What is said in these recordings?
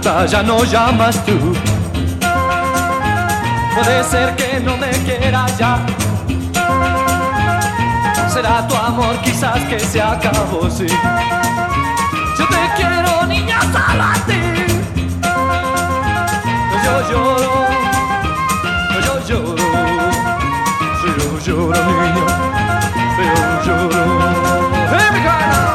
puerta ya no llamas tú. Puede ser que no me quieras ya. Será tu amor quizás que se acabó, sí. Yo te quiero, niña, solo a ti. Yo lloro, yo lloro, yo lloro, niña, yo lloro. ¡Hey, mi cara!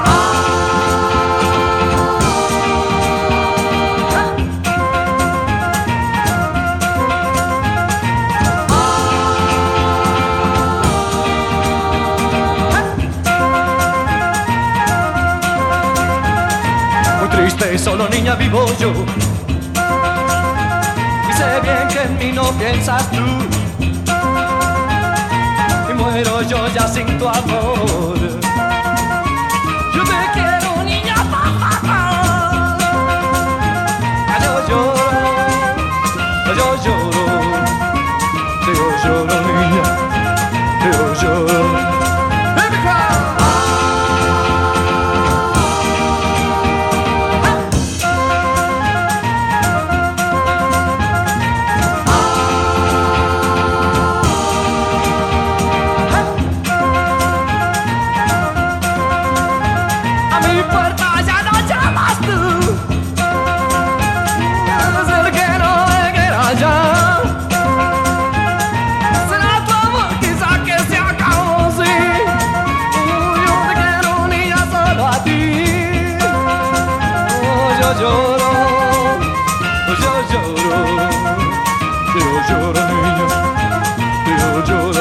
Triste y solo, niña, vivo yo. Y sé bien que en mí no piensas tú. Y muero yo ya sin tu amor. Yo te quiero, niña, yo lloro, yo lloro, yo lloro, niña, yo lloro. Yo lloro, niña, yo lloro.